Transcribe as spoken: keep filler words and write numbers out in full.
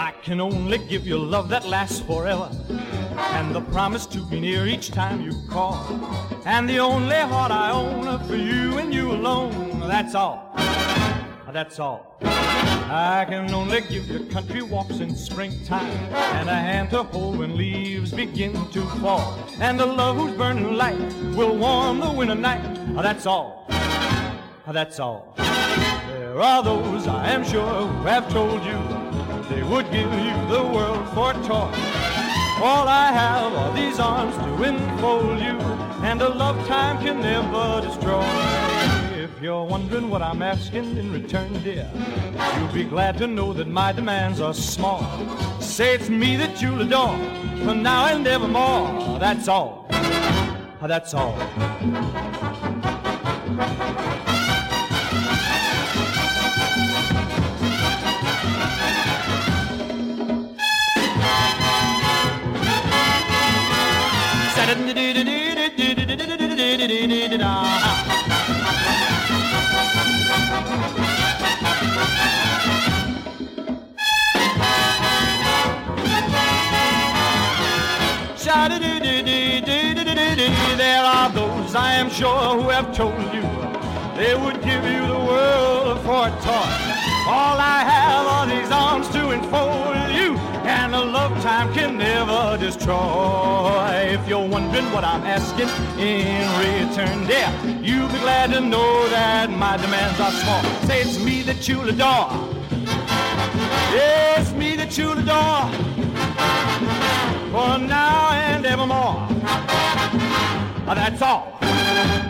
I can only give you love that lasts forever, and the promise to be near each time you call. And the only heart I own for you and you alone. That's all, that's all. I can only give you country walks in springtime, and a hand to hold when leaves begin to fall, and a love whose burning light will warm the winter night. That's all, that's all. There are those, I am sure, who have told you they would give you the world for toy. All I have are these arms to enfold you, and a love time can never destroy. If you're wondering what I'm asking in return, dear, you'll be glad to know that my demands are small. Say it's me that you'll adore, for now and evermore. That's all, that's all. There are those, I am sure, who have told you they would give you the world for a toy. All I have are these arms to enfold you, and a love time can never destroy. If you're wondering what I'm asking in return, dear, you'll be glad to know that my demands are small. Say it's me that you'll adore. Yeah, it's me that you'll adore, for now and evermore. That's all.